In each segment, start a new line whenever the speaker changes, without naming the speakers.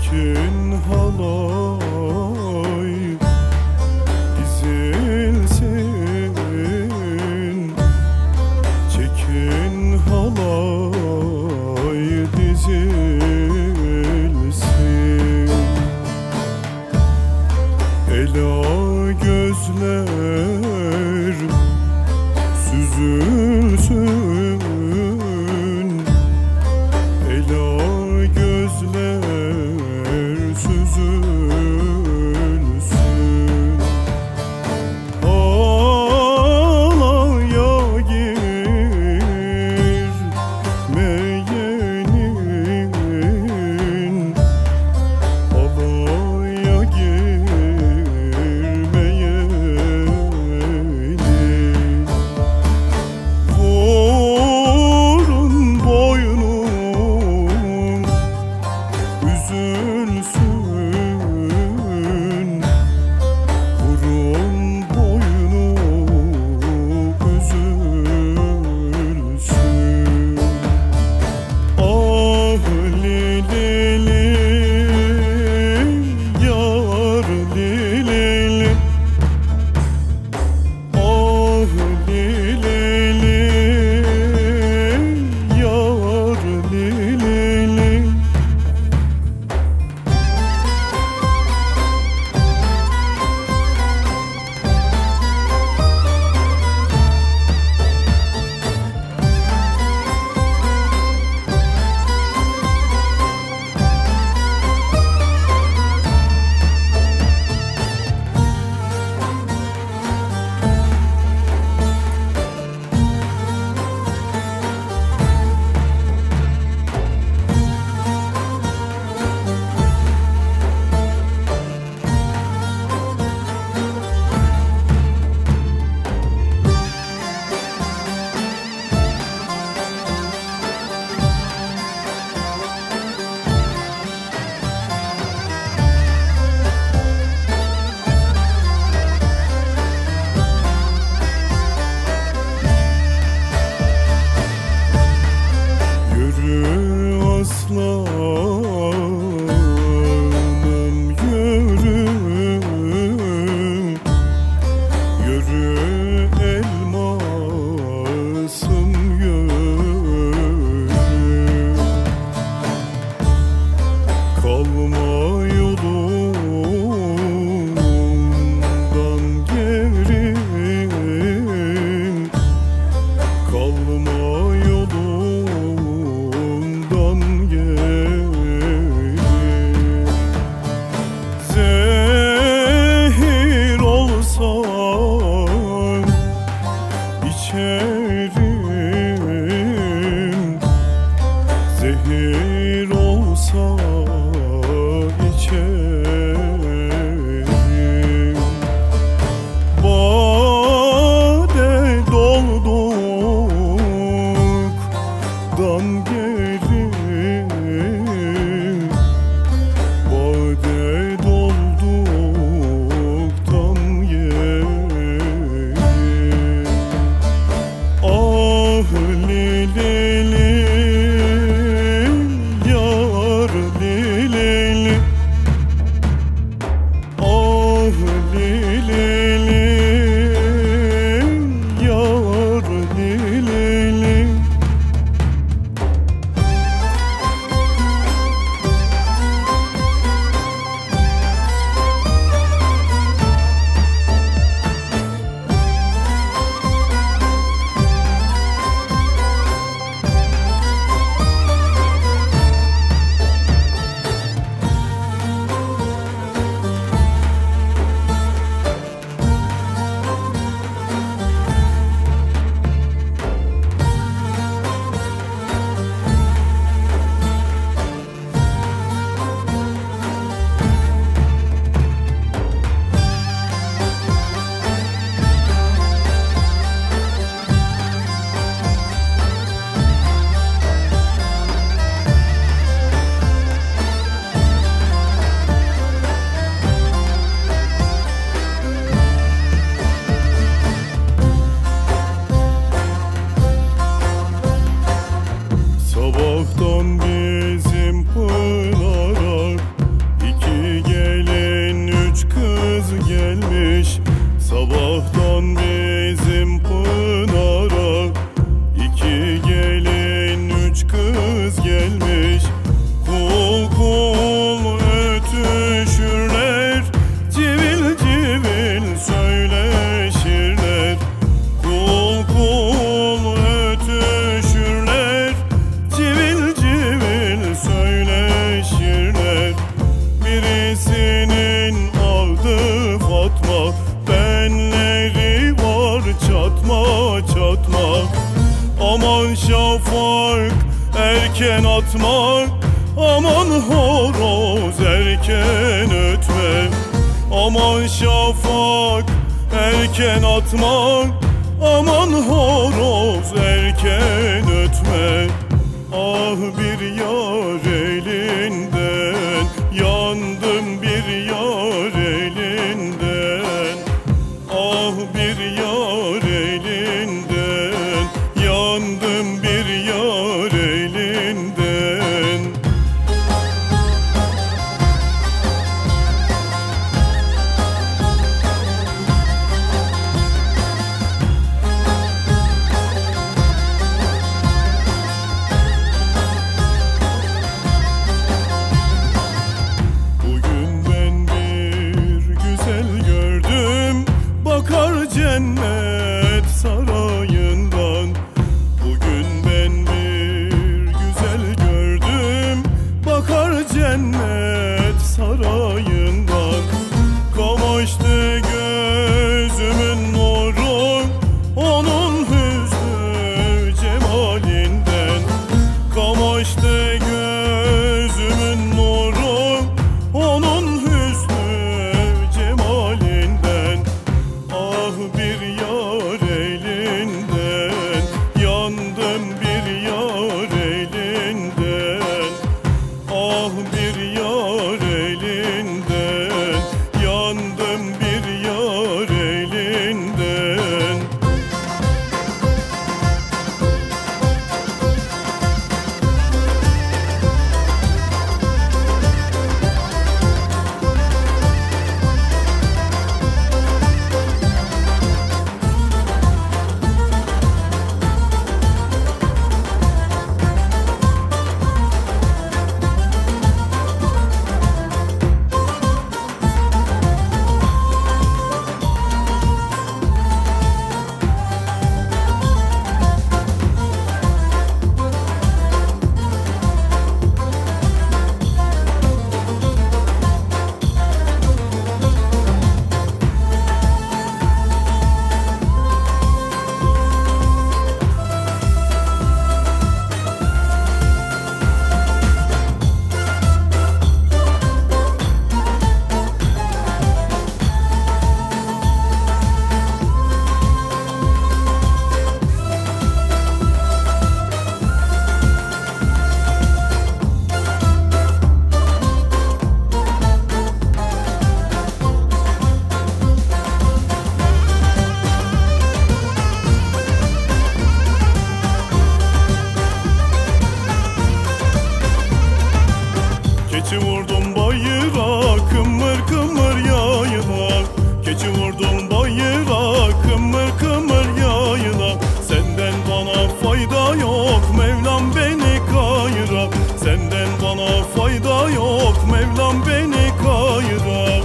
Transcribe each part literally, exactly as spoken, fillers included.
Çekin halay dizilsin, çekin halay dizilsin. Ela gözler süzülsün, ela gözler süzülsün. Halaya girmeyenin, halaya girmeyenin, vurun boynun üzülsün, vurun boynu üzülsün. Ah lilili yar lilili, ah lilili yar lilili. erken atma, aman horoz erken ötme. Aman şafak erken atma, aman horoz erken ötme. Ah bir yar elinden, yandım bir yar elinden. Ah bir yar elinden, yandım bir yar elinden. Cennet sarayından bugün ben bir güzel gördüm, bakar cennet sarayından. Kamaştı gözümün nuru onun hüznü cemalinden. Kamaştı gözümün nuru onun hüznü cemalinden. Ah bir yar elinden, yandım bir yar elinden. Ah bir yar elinden, yandım bir yar elinden. Keçi vurdum bayıra, kımır kımır yayla. Keçi vurdum bayıra, kımır kımır yayla. Senden bana fayda yok, Mevlam beni kayıra. Senden bana fayda yok, Mevlam beni kayıra.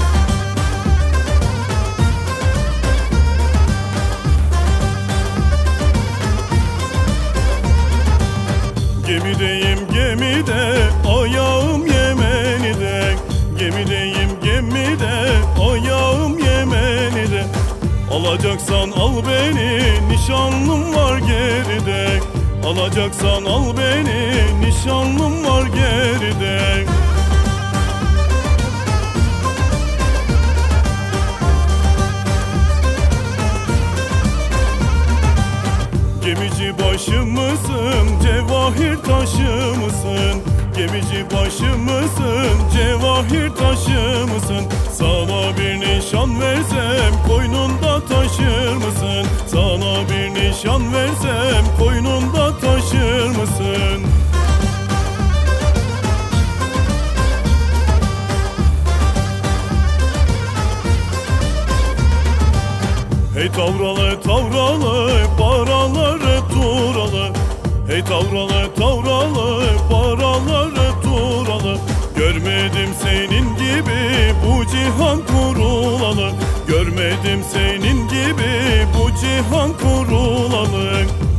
Gemideyim gemide, ayağım Yemenide. Gemideyim gemide, ayağım Yemenide. Alacaksan al beni, nişanlım var geride. Alacaksan al beni, nişanlım var geride. Gemici başı mısın, cevahir taşı mısın? Gemici başı mısın, cevahir taşı mısın? Sana bir nişan versem, koynunda taşır mısın? Sana bir nişan versem, koynunda taşır mısın? Hey tavralı tavralı, paraları turalı. Hey tavralı tavralı, paraları turalı. Görmedim senin gibi bu cihan kurulalı. Görmedim senin gibi bu cihan kurulalı.